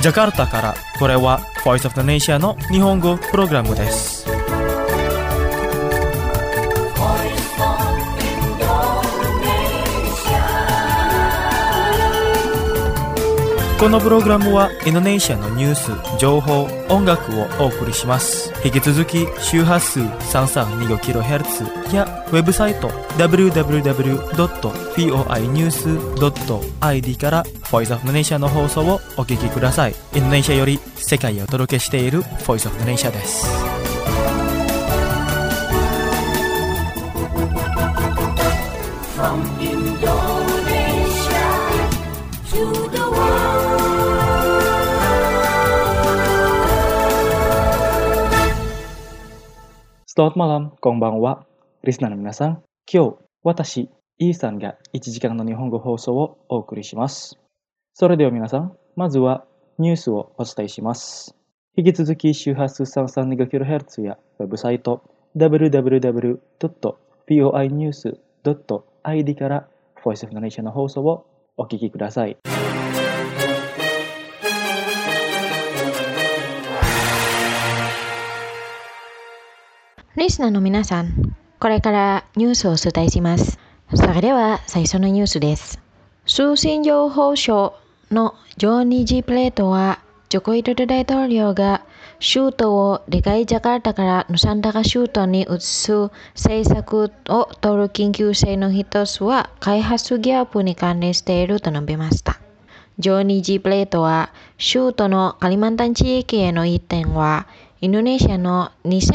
ジャカルタから、これは Voice of the Nation の日本語プログラムです。このプログラムはインドネシアのニュース、情報、音楽をお送りします。引き続き周波数 332.5kHz やウェブサイト www.voinews.id から Voice of the Nation の放送をお聞きください。インドネシアより世界へお届けしている Voice of the Nation です。From Indonesia to the world。Selamat malam, konbanwa. リスナーの皆さん、今日、私、イーさんが1時間の日本語放送をお送りします。それでは皆さん、まずはニュースをお伝えします。引き続き周波数 332.5kHz やウェブサイト www.voinews.id から Voice of the Nation の放送をお聞きください。 リスナーの皆さん、これからニュースをお伝えします。それでは最初のニュースです。通信情報省のジョニー・ジ・プレートは、ジョコ・ウィドド大統領が首都をでかいジャカルタからヌサンタカ州都に移す政策を取る緊急性の一つは開発ギャップに関連していると述べました。ジョニー・ジ・プレートは、州都のカリマンタン地域への移転は、インドネシアの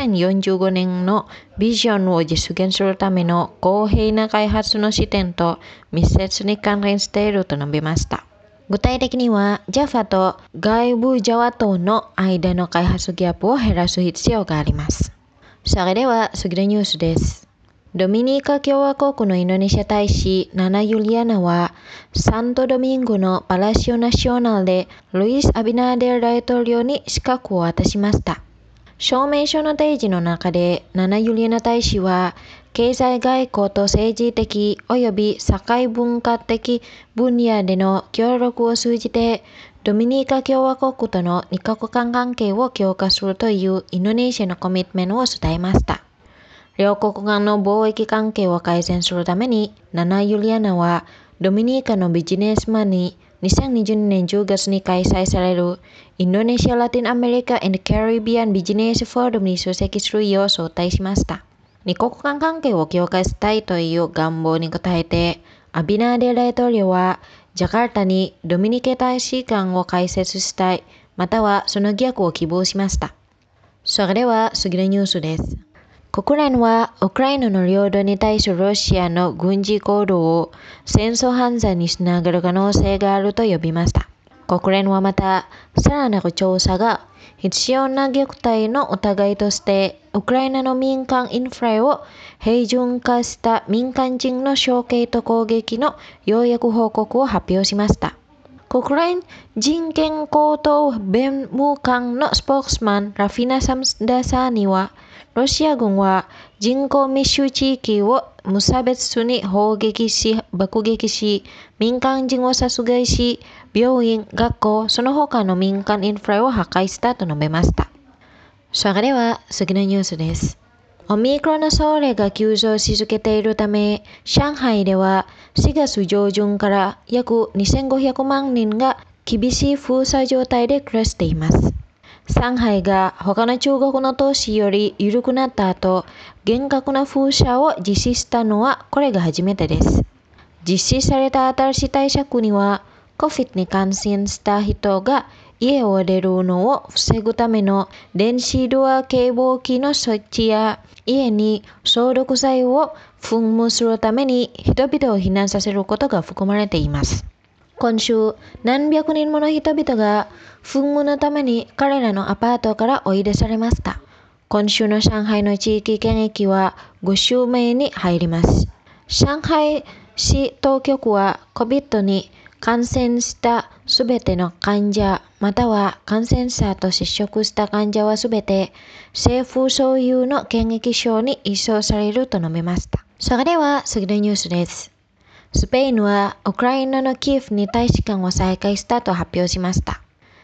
2045年のビジョンを実現するための公平な開発の視点と密接に関連していると述べました。具体的には、ジャファと外部ジャワ島の間の開発ギャップを減らす必要があります。それでは次のニュースです。ドミニカ共和国のインドネシア大使ナナ・ユリアナは、サントドミンゴのパラシオナショナルでルイス・アビナーデル大統領に資格を渡しました。証明書の提示の中で、ナナ・ユリアナ大使は、経済外交と政治的及び社会文化的分野での協力を通じて、ドミニカ共和国との二国間関係を強化するというインドネシアのコミットメントを伝えました。両国間の貿易関係を改善するために、ナナ・ユリアナはドミニカのビジネスマンに2020年10月に開催されるインドネシア・ラテンアメリカ&カリビアンビジネスフォーラムに出席するよう招待しました。二国間関係を強化したいという願望に応えて、アビナーデル大統領はジャカルタにドミニカ大使館を開設したい、またはその逆を希望しました。それでは次のニュースです。国連はウクライナの領土に対するロシアの軍事行動を戦争犯罪につながる可能性があると呼びました。国連はまた、さらなる調査が必要な虐待の疑いとして、ウクライナの民間インフラを平準化した民間人の処刑と攻撃の要約報告を発表しました。国連人権高等弁務官のスポークスマンラフィナ・サムダサーニは、ロシア軍は人口密集地域を無差別に砲撃し、爆撃し、民間人を殺害し、病院、学校、その他の民間インフラを破壊したと述べました。それでは次のニュースです。オミクロンの症例が急増し続けているため、上海では4月上旬から約2500万人が厳しい封鎖状態で暮らしています。上海が他の中国の都市より緩くなった後、厳格な封鎖を実施したのはこれが初めてです。実施された新しい対策には、COVID に感染した人が家を出るのを防ぐための電子ドア警報器の設置や、家に消毒剤を噴霧するために人々を避難させることが含まれています。今週、何百人もの人々が噴霧のために彼らのアパートから追い出されました。今週の上海の地域検疫は5週目に入ります。上海市当局は COVID に感染したすべての患者、または感染者と接触した患者はすべて政府所有の検疫所に移送されると述べました。それでは次のニュースです。スペインはウクライナのキエフに大使館を再開したと発表しました。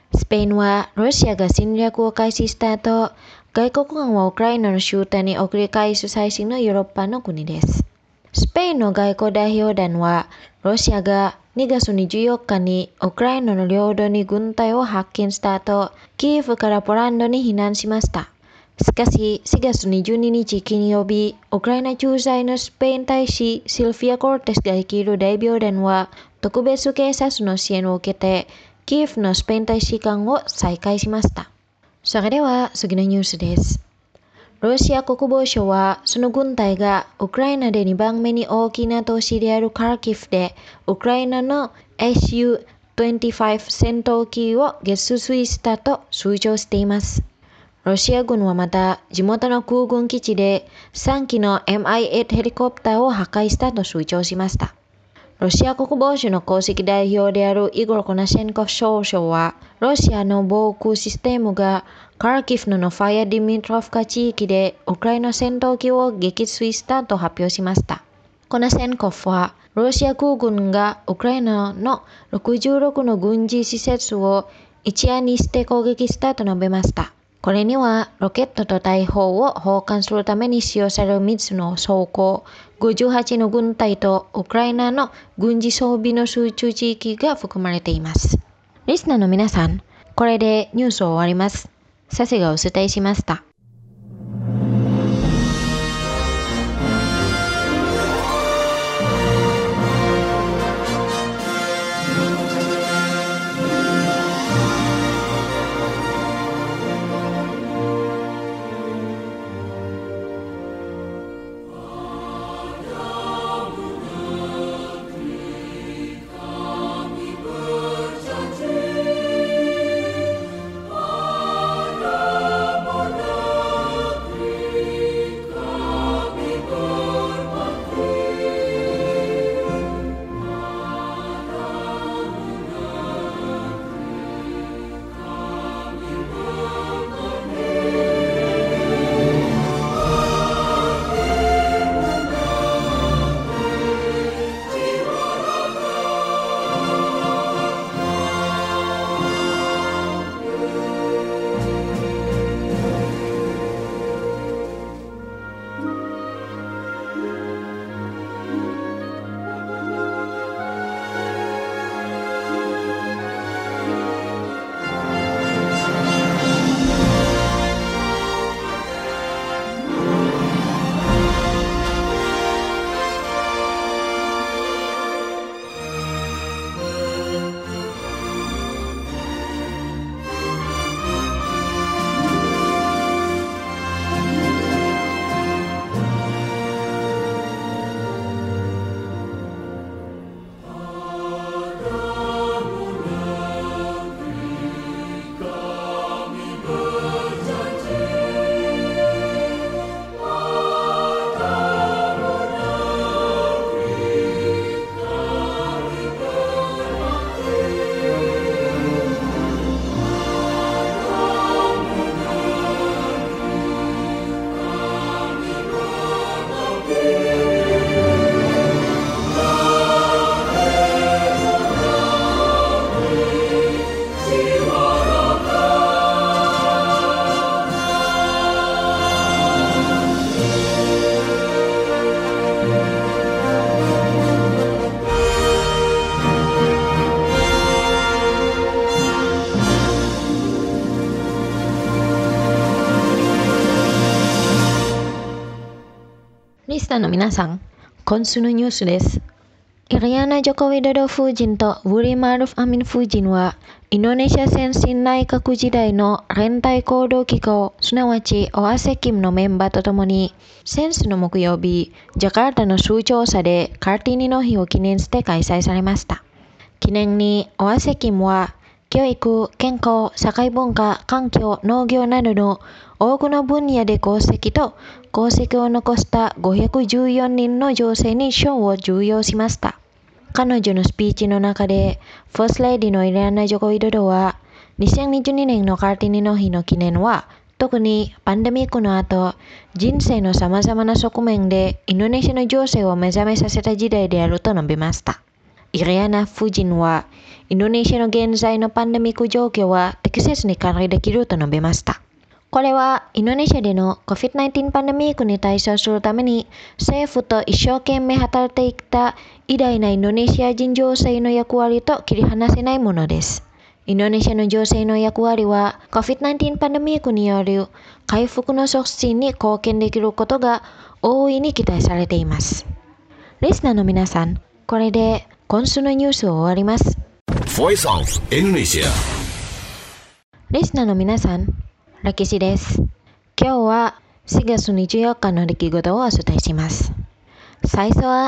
スペインはロシアが侵略を開始した後、外国軍をウクライナの集団に送り返す最新のヨーロッパの国です。スペインの外交代表団は、ロシアが2月24日にウクライナの領土に軍隊を派遣した後、キエフからポーランドに避難しました。しかし、4月22日金曜日、ウクライナ駐在のスペイン大使シルフィア・コルテスが率いる代表団は、特別警察の支援を受けて、キエフのスペイン大使館を再開しました。それでは次のニュースです。ロシア国防省は、その軍隊がウクライナで2番目に大きな都市であるカーキフで、ウクライナの Su-25 戦闘機を撃墜したと主張しています。ロシア軍はまた、地元の空軍基地で3機の Mi-8 ヘリコプターを破壊したと主張しました。ロシア国防省の公式代表であるイゴル・コナシェンコフ少将は、ロシアの防空システムがカーキフのノファヤ・ディミトロフカ地域でウクライナ戦闘機を撃墜したと発表しました。コナシェンコフは、ロシア空軍がウクライナの66の軍事施設を一夜にして攻撃したと述べました。これには、ロケットと大砲を保管するために使用される3つの装甲、58の軍隊とウクライナの軍事装備の集中地域が含まれています。リスナーの皆さん、これでニュースを終わります。サセがお伝えしました。リスナーの皆さん、今週のニュースです。イリアナ・ジョコ・ウィドド夫人とウリ・マルフ・アミン夫人は、インドネシア先進内閣時代の連帯行動機構、すなわちオアセキムのメンバーとともに、先週の木曜日、ジャカルタの州庁舎でカーティニの日を記念して開催されました。記念にオアセキムは、教育、健康、社会文化、環境、農業などの多くの分野で功績を残した514人の女性に賞を授与しました。彼女のスピーチの中で、ファーストレディのイリアナ・ジョコ・ウィドドは、2022年のカーティニの日の記念は、特にパンデミックの後、人生の様々な側面でインドネシアの情勢を目覚めさせた時代であると述べました。 Iriana Fujin は、インドネシアの現在のパンデミック状況は適切に管理できると述べました。これはインドネシアでの COVID-19 パンデミックに対処するために政府と一生懸命働いてきた偉大なインドネシア人女性の役割と切り離せないものです。インドネシアの女性の役割は COVID-19 パンデミックによる回復の促進に貢献できることが大いに期待されています。リスナーの皆さん、これで今週のニュースを終わります。 Voice of Indonesia。 リスナーの皆さん、歴史です。今日は4月24日の出来事をお伝えします。最初は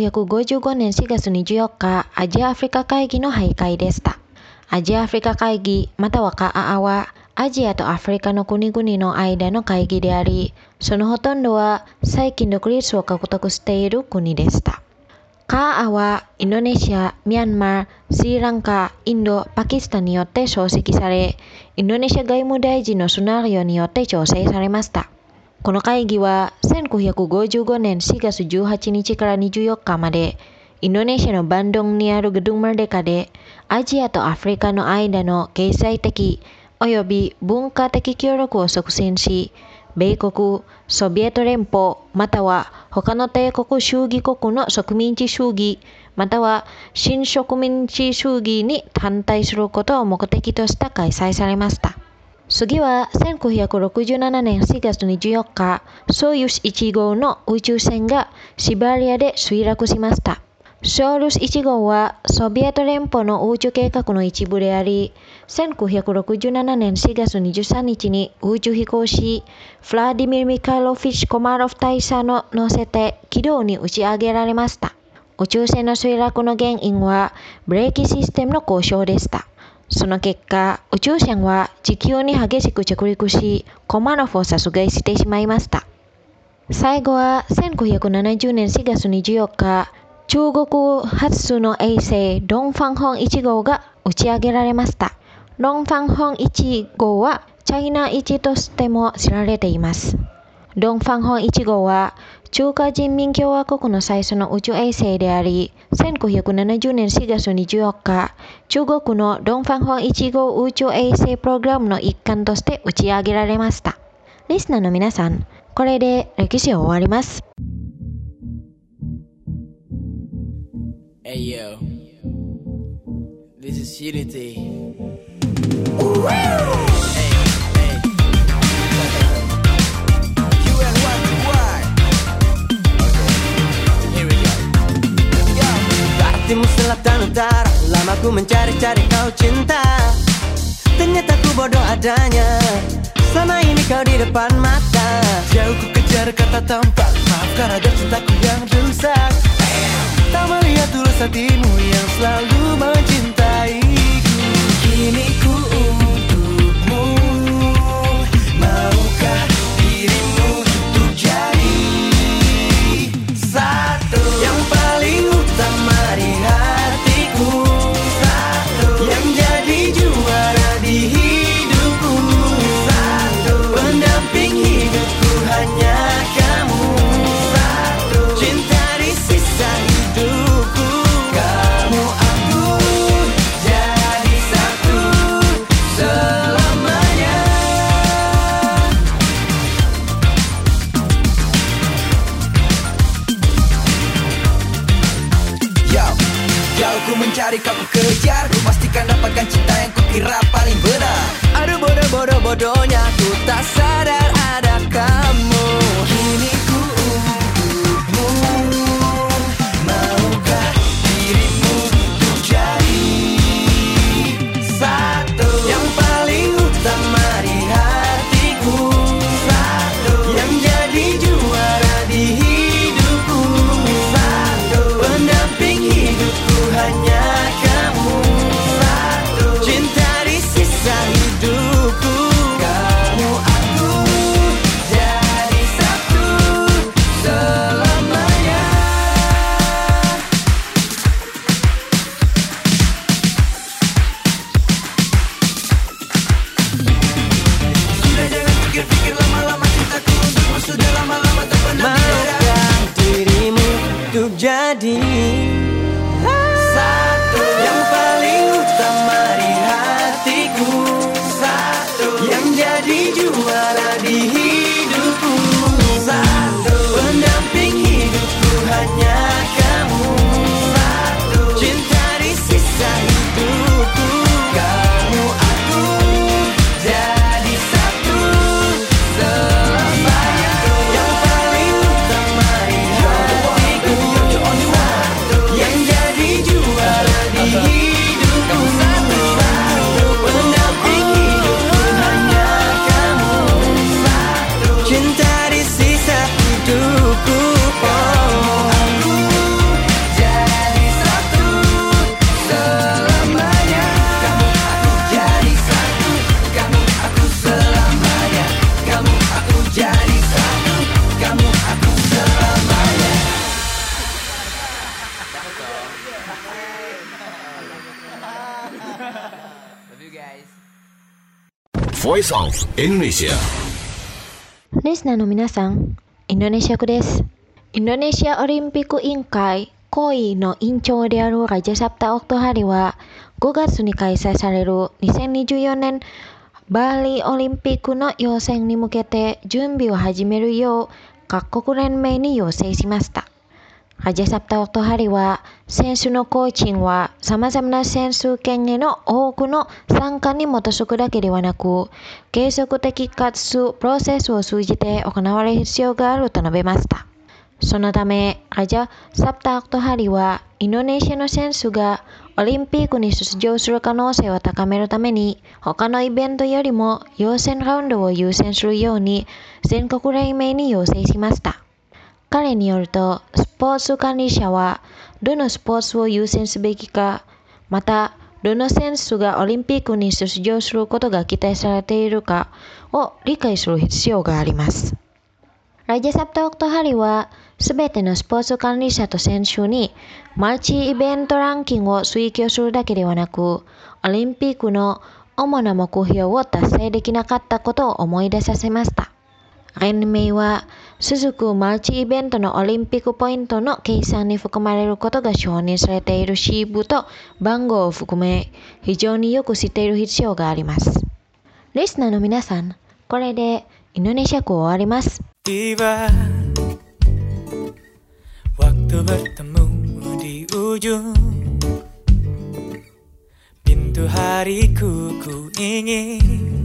1955年4月24日アジアアフリカ会議の閉会でした。アジアアフリカ会議またはCAAはアジアとアフリカの国々の間の会議であり、そのほとんどは最近独立を獲得している国でした。CAAはインドネシア、ミャンマー、スリランカ、インド、パキスタンによって創設され、インドネシア外務大臣のシナリオによって調整されました。この会議は1955年4月18日から24日まで、インドネシアのバンドンにあるグドゥンマルデカで、アジアとアフリカの間の経済的および文化的協力を促進し、米国、ソビエト連邦、または他の帝国主義国の植民地主義、または新植民地主義に反対することを目的として開催されました。次は1967年4月24日、ソユス1号の宇宙船がシベリアで墜落しました。ソユス1号はソビエト連邦の宇宙計画の一部であり、1967年4月23日に宇宙飛行士フラディミル・ミカイロフィッチ・コマロフ大佐の乗せて軌道に打ち上げられました。宇宙船の墜落の原因はブレーキシステムの故障でした。その結果、宇宙船は地球に激しく着陸し、コマロフを殺害してしまいました。最後は1970年4月24日、中国発の衛星ドンファンホン1号が打ち上げられました。ドンファンホン1号はチャイナ1としても知られています。ドンファンホン1号は中華人民共和国の最初の宇宙衛星であり、1970年4月24日、中国のドンファンホン1号宇宙衛星プログラムの一環として打ち上げられました。リスナーの皆さん、これで歴史を終わります。 Hey yo, this is Unity. Timur selatan utara, lama ku mencari-cari kau cinta. Ternyata ku bodoh adanya, selama ini kau di depan mata. Jauh ku kejar kata tempat, maafkan ada cintaku yang rusak. Tak melihat tulus hatimu yang selalu mencintaiku. Kini ku untukmu, maukah dirimu untuk jadi satu yang paling utama di hatiku, satu yang jadi juara di hidupku, satu pendamping hidupku hanya kamu, satu cinta di sisa hidupku, kamu aku jadi satu selamanya. Yo, jauh ku mencari kau ku kejar, ku pastikan dapatkan cinta yang ku kira paling benar. Aduh bodoh-bodohnya ku tak sadar ada kamu. Kini ku untukmu, maukah dirimu untuk jadi satu yang paling utama di hatiku, satu yang jadi juara di hidupku, satu pendamping hidupku hanya kamu, satu cinta di sisa hidupku, kamu aku jadi satu selamanya. Sudah jangan pikir-pikir lama-lama, cintaku untukmu sudah lama-lama tak pernah beda. Maukah dirimu untuk jadi satu Voice of Indonesia. リスナーの皆さん、インドネシア語です。インドネシアオリンピック委員会COIの委員長であるラジャサプタ・オクトハリは5月に開催される2024年バリオリンピックの予選に向けて準備を始めるよう各国連盟に要請しました。ラジャサプタ・オクトハリは選手のコーチンは様々な選手権への多くの参加に基づくだけではなく、継続的かつプロセスを通じて行われる必要があると述べました。そのため、ラジャサプタ・オクトハリはインドネシアの選手がオリンピックに出場する可能性を高めるために、他のイベントよりも予選ラウンドを優先するように全国連盟に要請しました。彼によると、スポーツ管理者はどのスポーツを優先すべきか、またどの選手がオリンピックに出場することが期待されているかを理解する必要があります。ラジャサプタ・オクトハリはすべてのスポーツ管理者と選手にマルチイベントランキングを追求するだけではなく、オリンピックの主な目標を達成できなかったことを思い出させました。連盟は続くマルチイベントのオリンピックポイントの計算に含まれることが承認されている支部と番号を含め非常によく知っている必要があります。リスナーの皆さん、これでインドネシア語を終わります。 Tiba waktu bertemu di ujung pintu hariku, ku ingin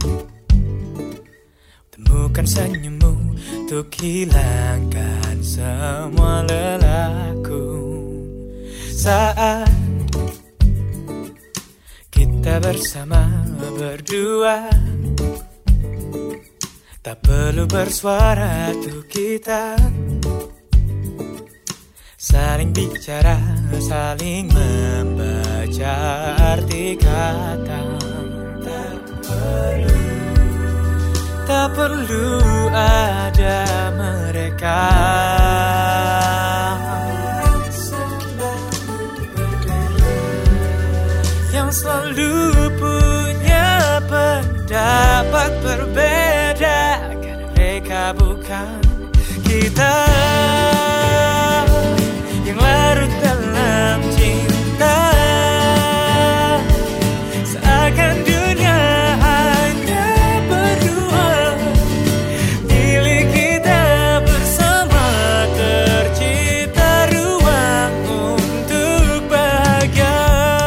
temukan senyummu untuk hilangkan semua lelahku. Saat kita bersama berdua, tak perlu bersuara tuh kita saling bicara, saling membaca arti kata. Tak perlu ada mereka yang selalu punya pendapat berbeda, karena mereka bukan kita yang larut dalam cinta, seakan dunia hanya berdua, milik kita bersama, tercipta ruang untuk bahagia.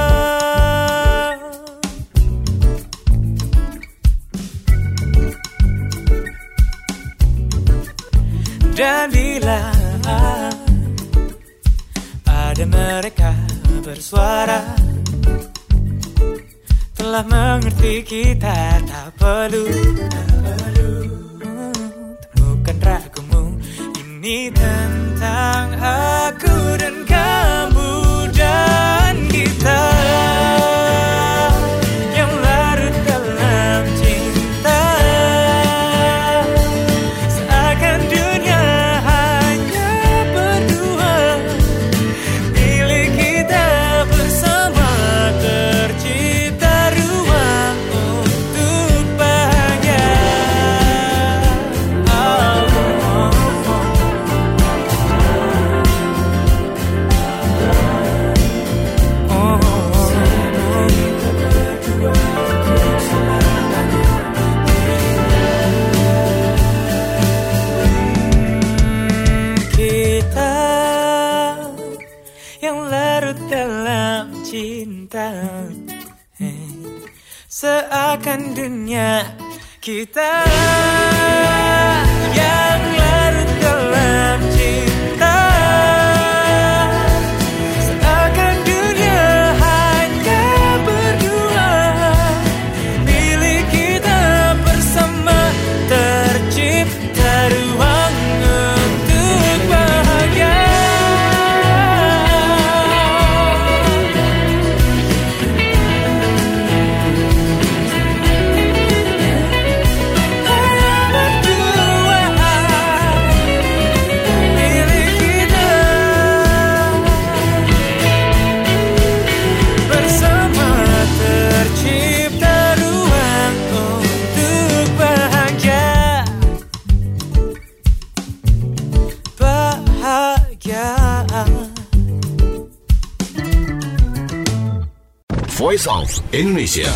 Dan bila ada mereka bersuara, telah mengerti kita, tak perlu temukan ragumu, ini tentang aku dan kamu dan kita yang larut dalam cinta, seakan dunia hanya berdua, milik kita bersama, tercipta ruang untuk bahagia. Kita yang larut dalam cinta, seakan dunia kita yang larut dalam cinta, seakan dunia hanya berdua, milik kita bersama, tercipta ruang untuk bahagia. Berdua bahagia. Voice of Indonesia.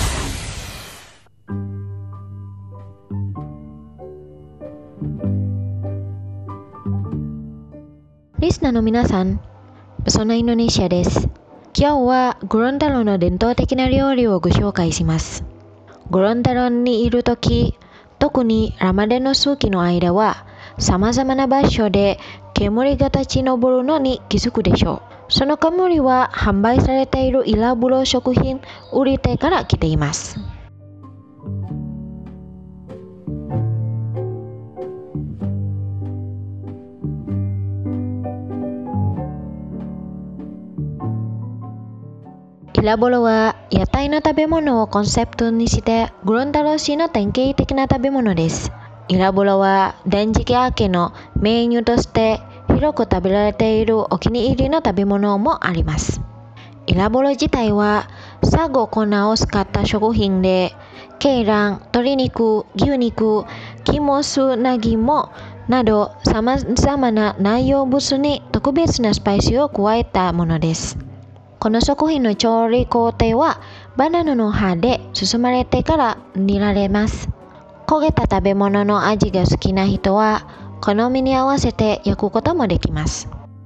Listener の皆さん、そのインドネシアです。今日はゴロンタロンの伝統的な料理をご紹介します。ゴロンタロンにいるとき、特にラマダンの数期の間は、様々な場所で煙が立ち上るのに気づくでしょう。その煙は販売されているイラブロ食品売り手から来ています。イラボロは屋台の食べ物をコンセプトにしてゴロンタロン市の典型的な食べ物です。イラボロは断食明けのメニューとして広く食べられているお気に入りの食べ物もあります。イラボロ自体はサゴ粉を使った食品で、鶏卵、鶏肉、牛肉、肝砂肝など様々な内容物に特別なスパイスを加えたものです。この食品の調理工程はバナナの葉で包まれてから煮られます。焦げた食べ物の味が好きな人は好みに合わせて焼くこともできます。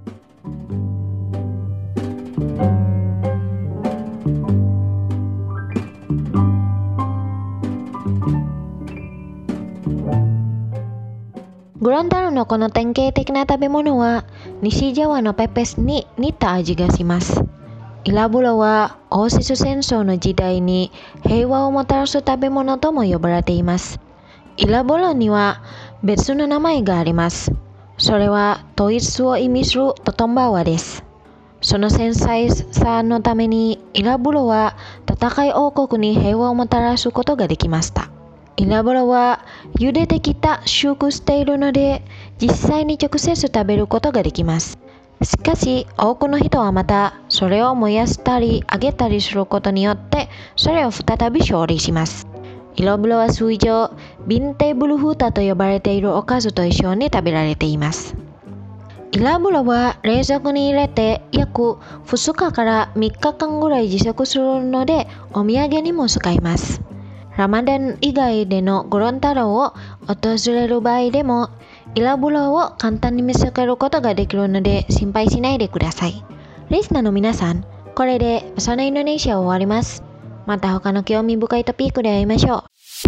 ゴロンタロンのこの典型的な食べ物は西ジャワのペペスに似た味がします。イラブロは欧州戦争の時代に平和をもたらす食べ物とも呼ばれています。イラブロには別の名前があります。それは統一を意味するトトンバワです。その繊細さのためにイラブロは戦い王国に平和をもたらすことができました。イラブロは茹でてきた熟しているので実際に直接食べることができます。しかし多くの人はまたそれを燃やしたり揚げたりすることによってそれを再び調理します。イラブロは通常ビンテーブルフータと呼ばれているおかずと一緒に食べられています。イラブロは冷蔵庫に入れて約2日から3日間ぐらい持続するのでお土産にも使います。ラマダン以外でのゴロンタロンを訪れる場合でもイラブロを簡単に見つけることができるので心配しないでください。リスナーの皆さん、これでそのインドネシアを終わります。また他の興味深いトピックで会いましょう。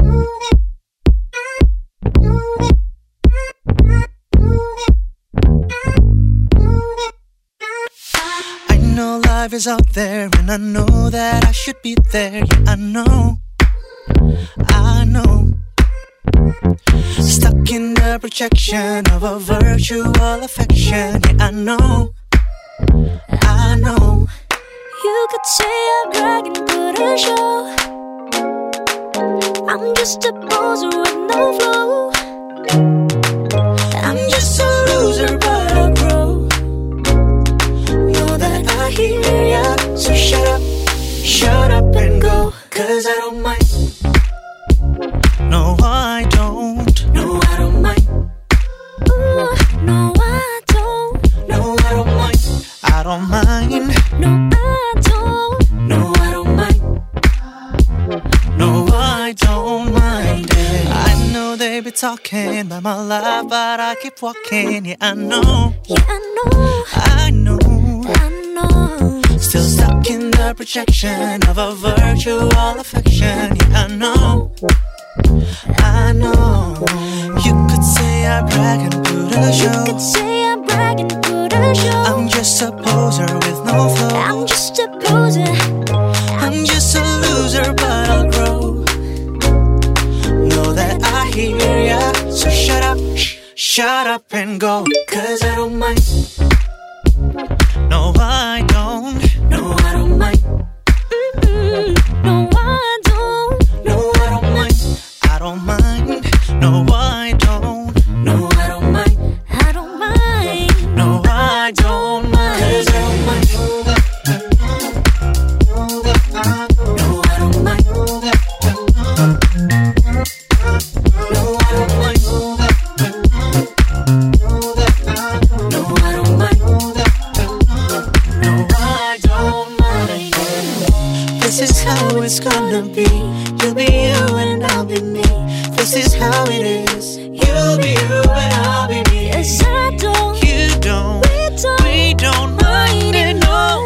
I know life is out there and I know that I should be there. Yeah, I know Stuck in the projection of a virtual affection. Yeah, I know You could say I'm bragging, put a show. I'm just a poser with no flow. I'm just a loser but a pro. Know that I hear ya. So shut up and go. 'Cause I don't mind. No, I don't. No, I don't mind. Ooh, no, I don't. No, I don't mind. I don't mind. No, I don't. No, I don't mind. No, I don't mind it. I know they be talking about my life, but I keep walking. Yeah, I know. Yeah, I know. Still stuck in the projection of a virtual affection. Yeah, I know. You could say I brag and put a show. You could say I'm bragging, put a show. I'm just a poser with no flow. I'm just a poser. I'm just a loser, but I'll grow. Know that I hear ya. So shut up and go. 'Cause I don't mind. No, I don't. No, I don't mind. No, I don't. No, I don't mind. I don't mind. No, I don't. No, I don't mind. I don't mind. No, I don't mind. 'Cause I don't mind. No, I don't mind. No, I don't mind. No, I don't wanna be. You'll be you and I'll be me. This is how it is. You'll be you and I'll be me. Yes, I don't, You don't, we don't mind it, no.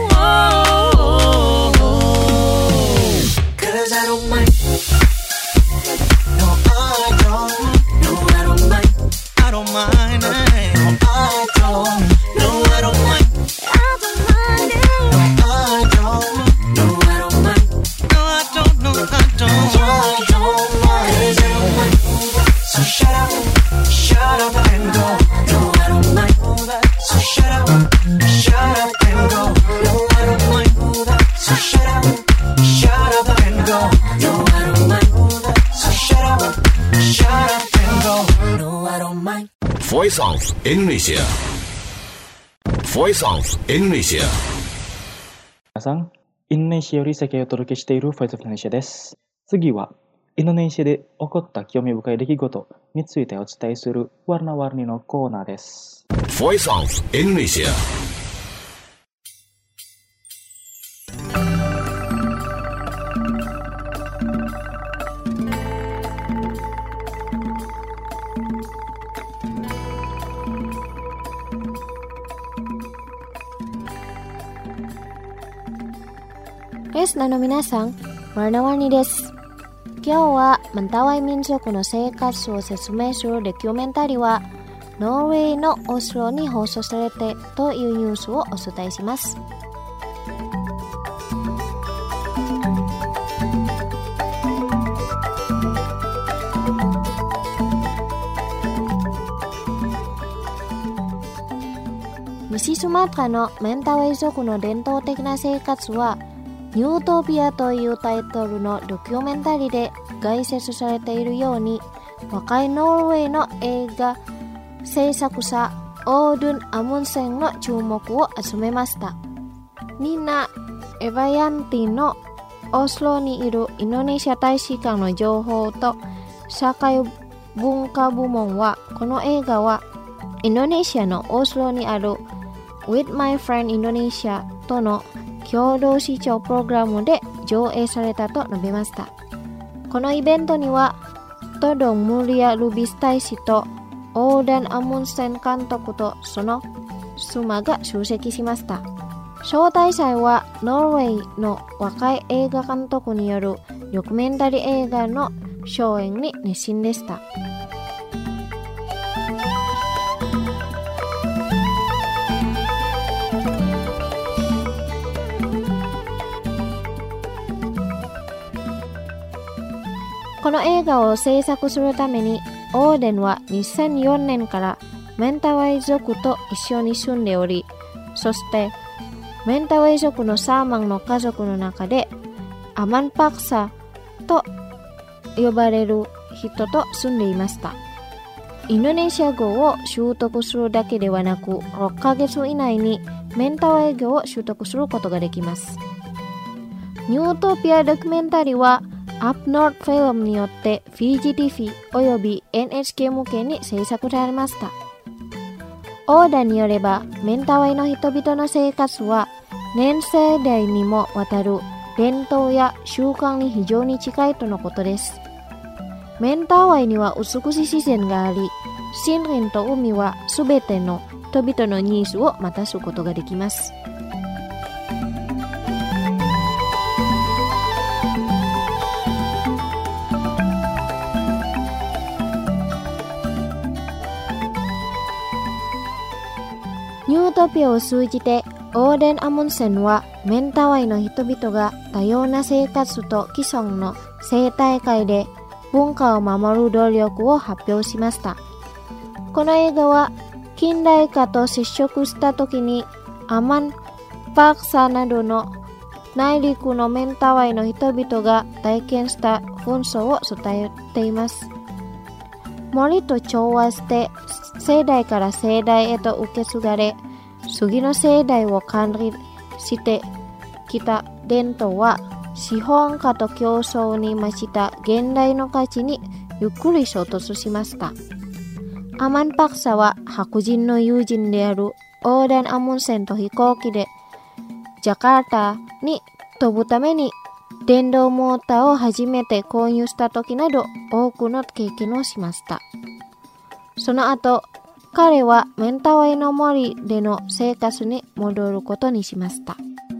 'Cause I don't mind. No, I don't. No, I don't mind. I don't mind. No, I don't. No, I don't mind. I don't mind it. I don't. No, I don't mind. No, I don't. No, I don't. I don't mind. I don't mind. So shut up and go. No, I don't mind. So shut up and go. No, I don't mind. So shut up and go. No, I don't mind. So shut up and go. No, I don't mind. Voice of Indonesia. Voice of Indonesia. 皆さん、インドネシアより世界をお届けしている Voice of Indonesia です。次は、インドネシアで起こった興味深い出来事についてお伝えするワルナワルニのコーナーです。 Voice of Indonesia. Listenerの皆さん、ワルナワルニです。今日はマンタワイ民族の生活を説明するドキュメンタリーはノルウェーのオスロに放送されてというニュースをお伝えします。西スマトラのメンタワイ族の伝統的な生活はニュートピアというタイトルのドキュメンタリーで概説されているように、若いノルウェーの映画制作者オードゥン・アムンセンの注目を集めました。ニナ・エバヤンティのオスロにいるインドネシア大使館の情報と社会文化部門は、この映画はインドネシアのオスロにある With My Friend Indonesia との共同視聴プログラムで上映されたと述べました。このイベントにはトドン・ムリア・ルビス大使とオーダン・アムンセン監督とその妻が出席しました。招待者はノルウェーの若い映画監督によるドキュメンタリー映画の上映に熱心でした。この映画を制作するためにオーデンは2004年からメンタワイ族と一緒に住んでおり、そしてメンタワイ族のサーマンの家族の中でアマンパクサと呼ばれる人と住んでいました。インドネシア語を習得するだけではなく、6ヶ月以内にメンタワイ語を習得することができます。ニュートピアドキュメンタリーはアップノートフィルムによって VGTV および NHK 向けに制作されました。オーダーによれば、メンタワイの人々の生活は年世代にもわたる伝統や習慣に非常に近いとのことです。メンタワイには美しい自然があり、森林と海はすべての人々のニーズを満たすことができます。ニュートピアを通じてオーデン・アムンセンはメンタワイの人々が多様な生活と既存の生態界で文化を守る努力を発表しました。この映画は近代化と接触した時にアマン・パクサなどの内陸のメンタワイの人々が体験した紛争を伝えています。森と調和して世代から世代へと受け継がれ、次の世代を管理してきた伝統は資本家と競争に増した現代の価値にゆっくり衝突しました。アマンパクサは白人の友人であるオーダン・アムンセンと飛行機でジャカルタに飛ぶために電動モーターを初めて購入した時など多くの経験をしました。その後、彼はメンタワイの森での生活に戻ることにしました。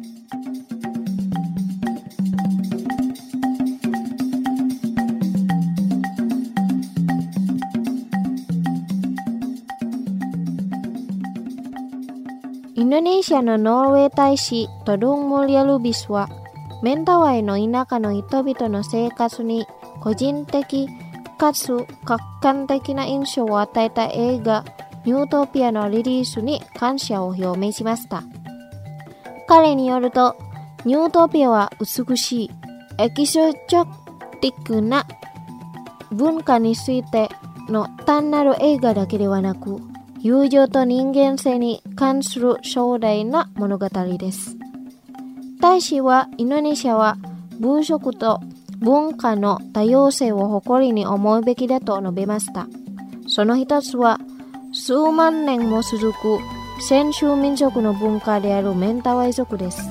インドネシアのノルウェー大使トドゥン・ムリア・ルビスは、メンタワイの田舎の人々の生活に個人的かつ客観的な印象を与えた映画ニュートピアのリリースに感謝を表明しました。彼によると、ニュートピアは美しい、エキゾチョティックな文化についての単なる映画だけではなく、友情と人間性に関する壮大な物語です。大使はインドネシアは文色と文化の多様性を誇りに思うべきだと述べました。その一つは数万年も続く先住民族の文化であるメンタワイ族です。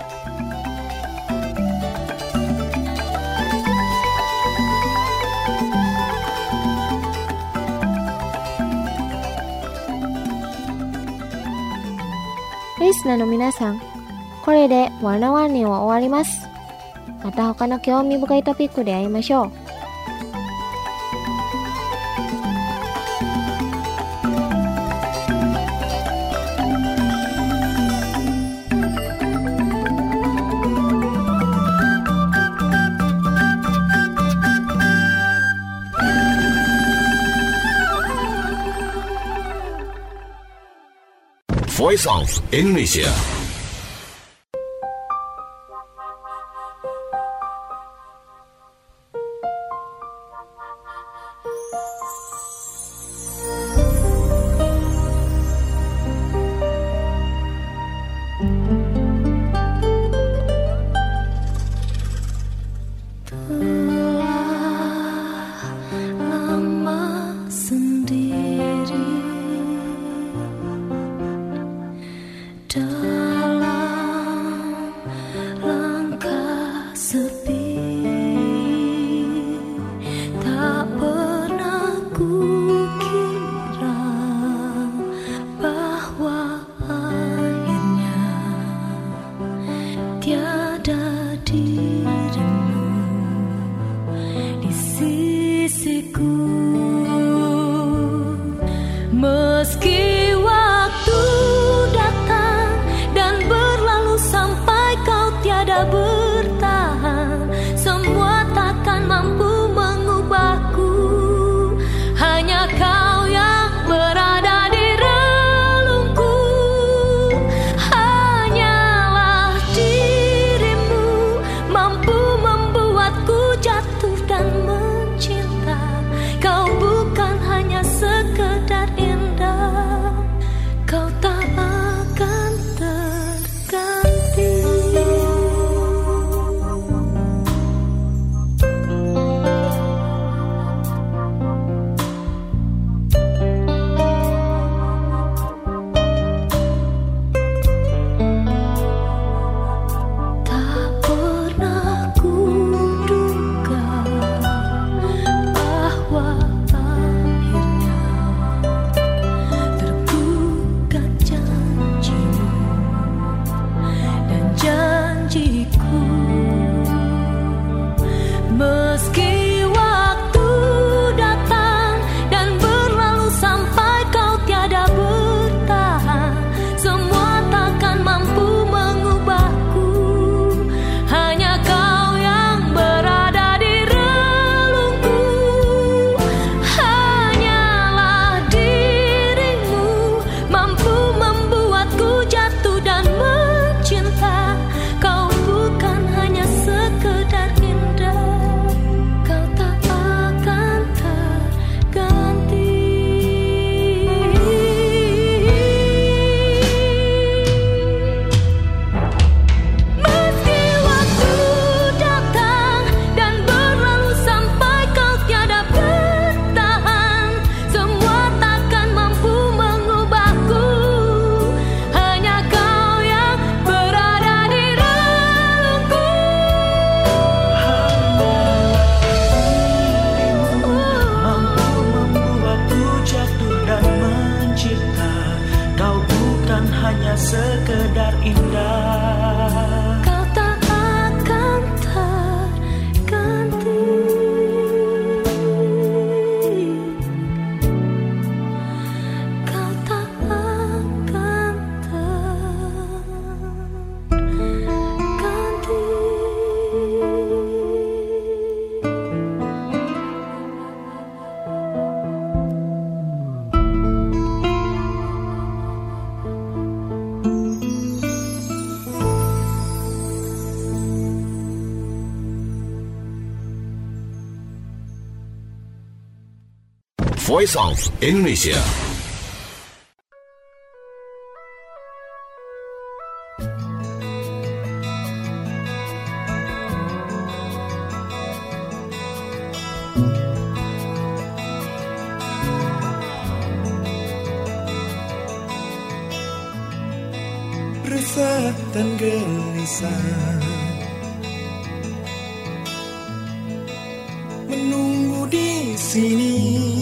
リスナーの皆さん、これでワナワニは終わります。また他の興味深いトピックで会いましょう。 Voice of Indonesia. Lama sendiri hanya sekedar indah. Kau tak akan terganti. Kau tak akan terganti. Voice of Indonesia. Resah dan gelisah menunggu di sini,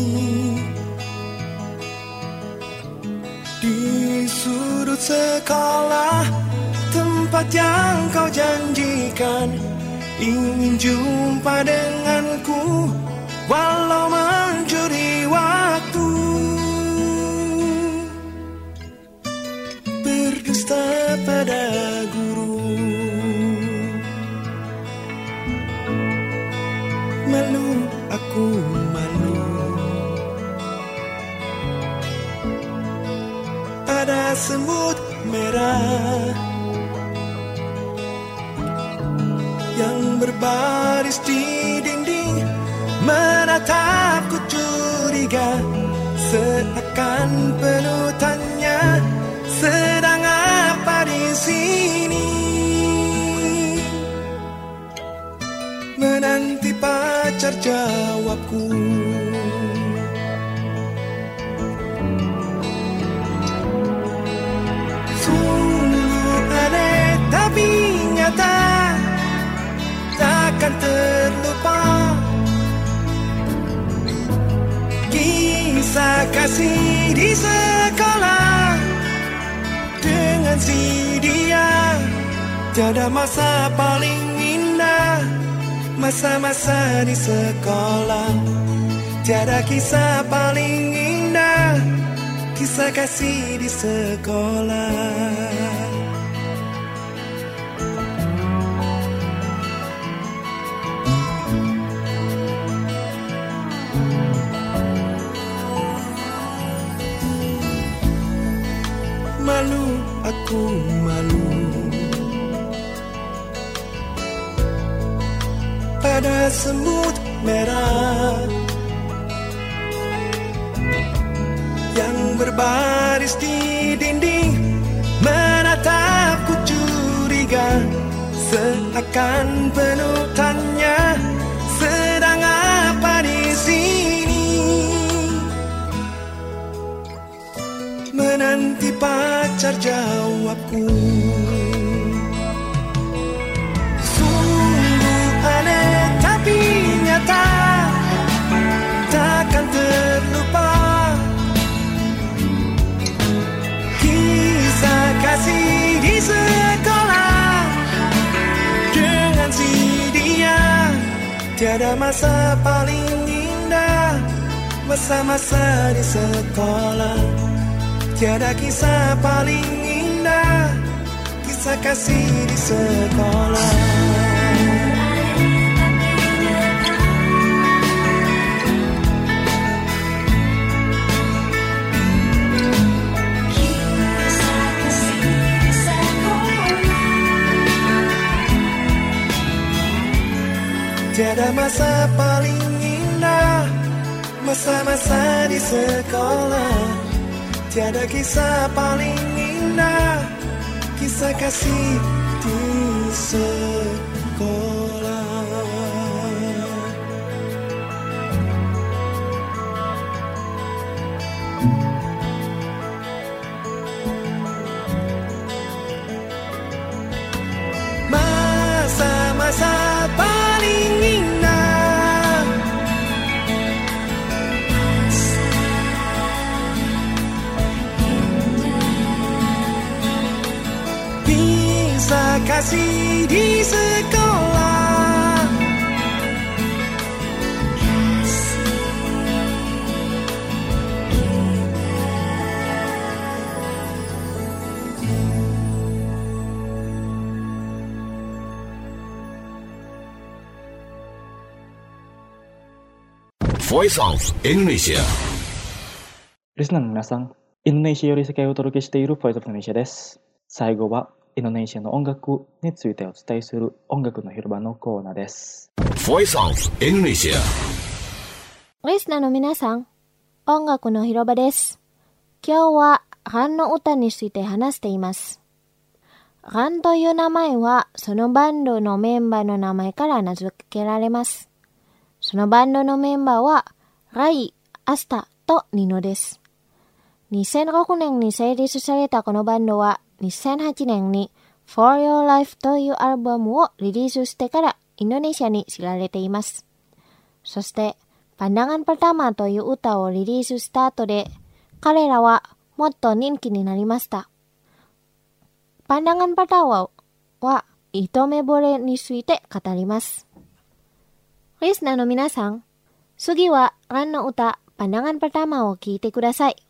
di sudut sekolah, tempat yang kau janjikan. Ingin jumpa denganku, walau mencuri waktu. Berdusta pada guru, malu aku malu. Ada semut merah yang berbaris di dinding, menatapku curiga, seakan penuh tanya, sedang apa di sini? Menanti pacar jawabku. Sungguh aneh tapi nyata, takkan terlupa kisah kasih di sekolah dengan si dia. Tiada masa paling indah, masa-masa di sekolah. Tiada kisah paling indah, kisah kasih di sekolah. Malu aku malu pada semut merah yang berbaris di dinding, menatapku curiga, seakan penuh tanya, sedang apa di sini? Menanti pacar jawabku. Sungguh aneh tapi nyata, takkan terlupa kisah kasih di sekolah dengan si dia. Tiada masa paling indah, masa-masa di sekolah. Tiada kisah paling indah, kisah kasih di sekolah. Tiada masa paling indah, masa-masa di sekolah. Tiada kisah paling indah, kisah kasih di sekolah. Masa-masa paling indah, kasih di sekolah. Voice of Indonesia. リスナーの皆さん、インドネシアより世界をお届けしている Voice of Indonesia です。最後はインドネシアの音楽についてお伝えする音楽の広場のコーナーです。 Voice of Indonesia。 リスナーの皆さん、音楽の広場です。今日はランの歌について話しています。ランという名前はそのバンドのメンバーの名前から名付けられます。そのバンドのメンバーはライ、アスタとニノです。2006年に成立されたこのバンドは2008年に For Your Life というアルバムをリリースしてからインドネシアに知られています。そしてPandangan Pertamaという歌をリリースした後で彼らはもっと人気になりました。Pandangan Pertamaは一目惚れについて語ります。リスナーの皆さん、次はランの歌Pandangan Pertamaを聴いてください。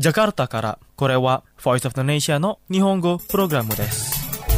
ジャカルタから、これは Voice of the Nation の日本語プログラムです。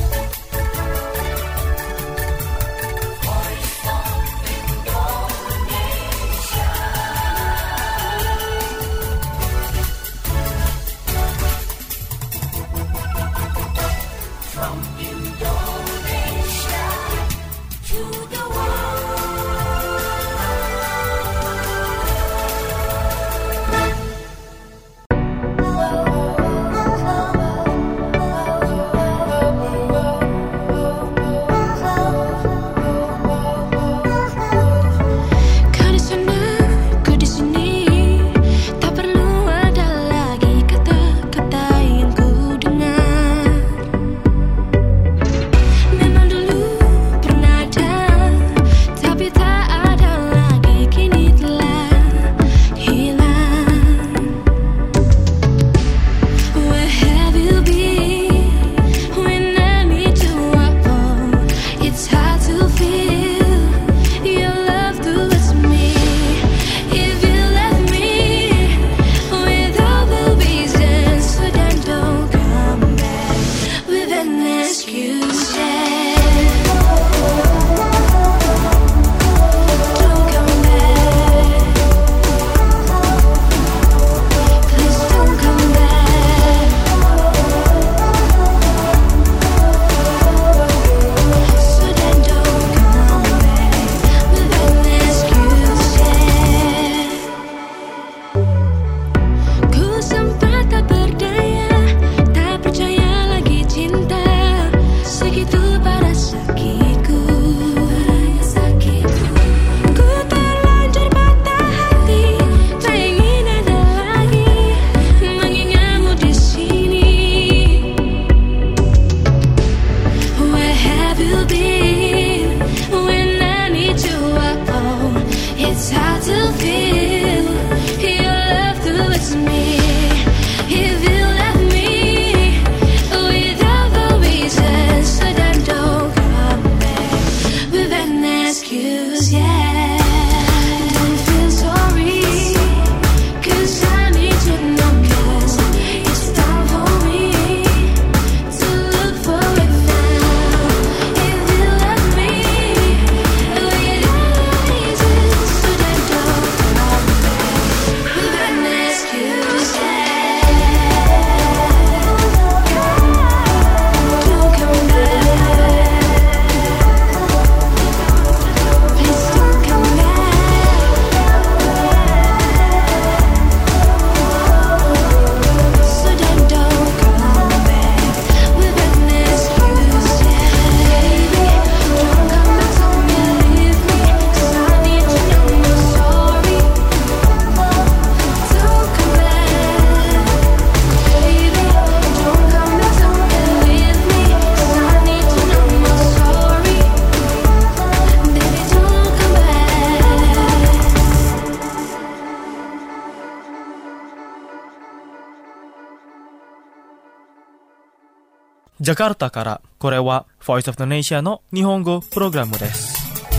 ジャカルタから、これは Voice of the Nation の日本語プログラムです。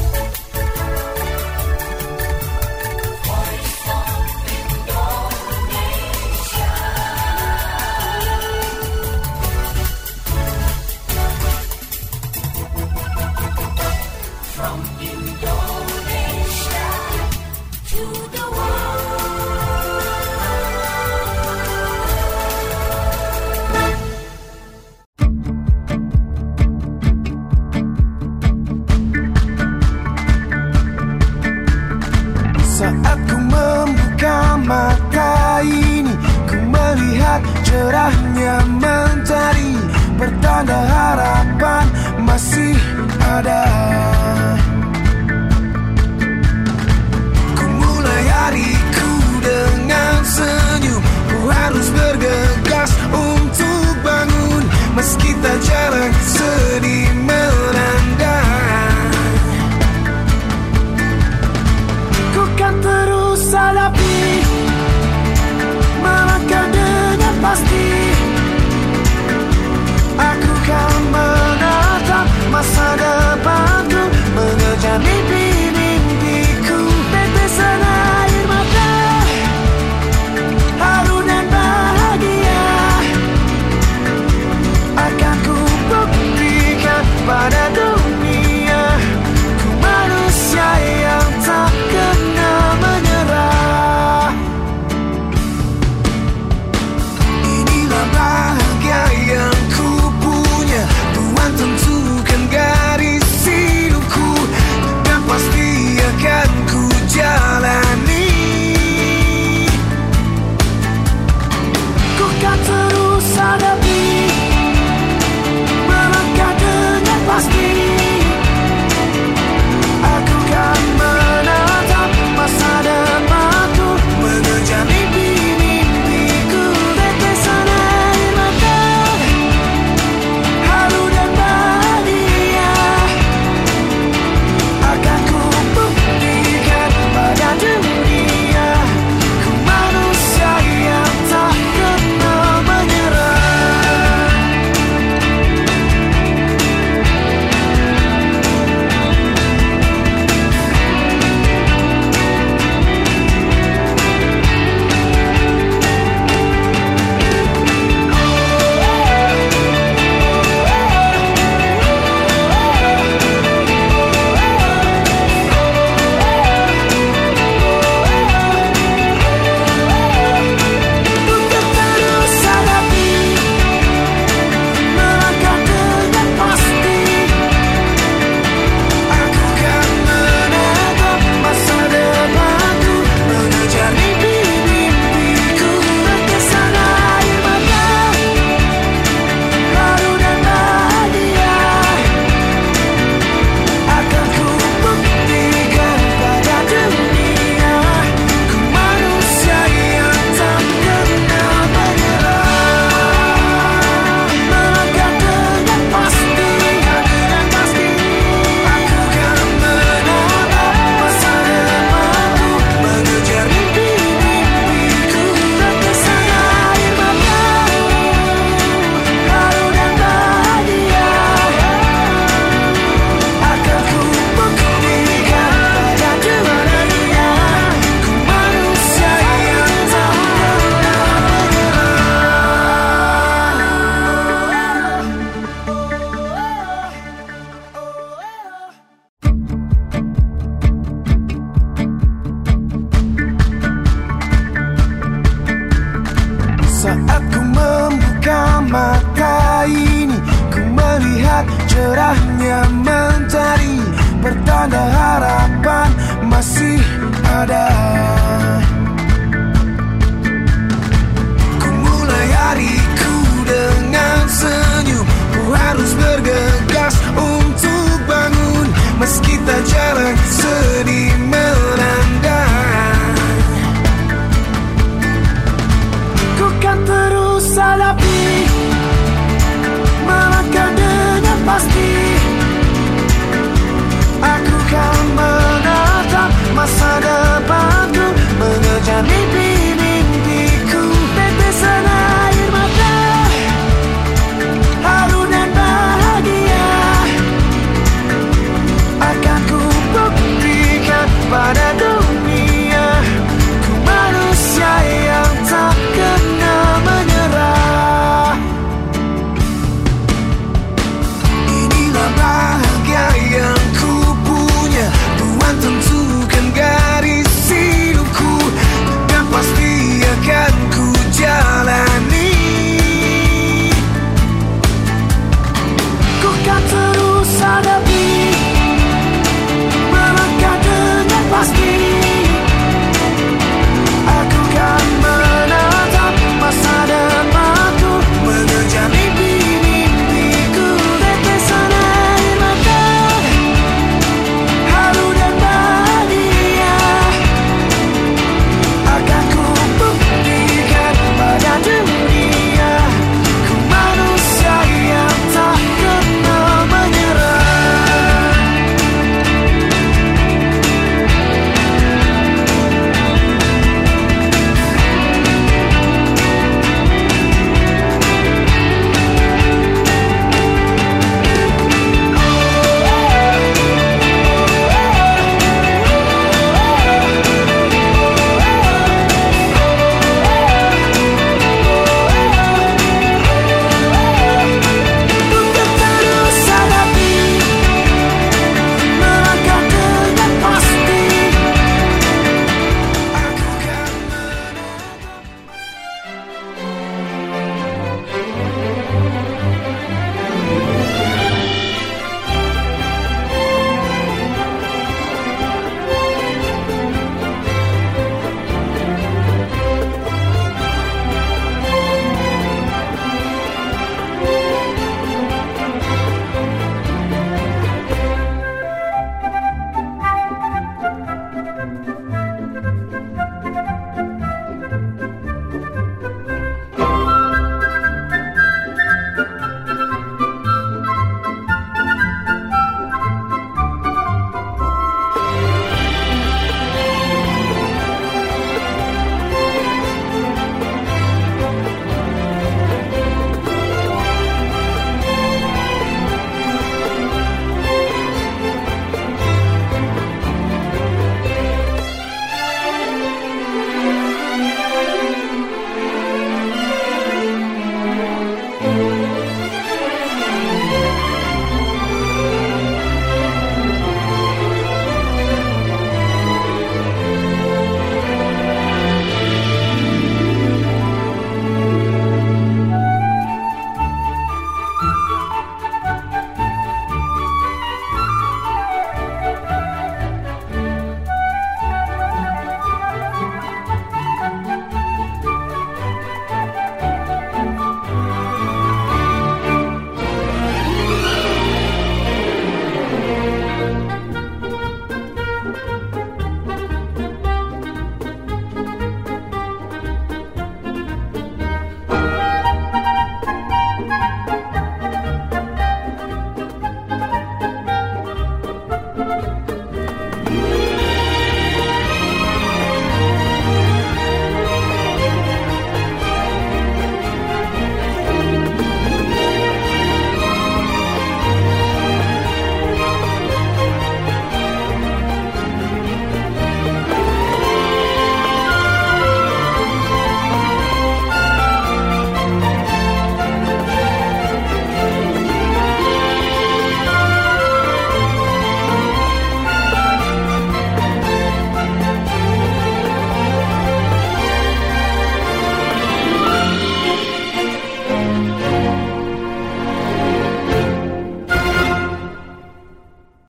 Saat ku membuka mata ini, ku melihat cerahnya mentari, pertanda harapan masih ada.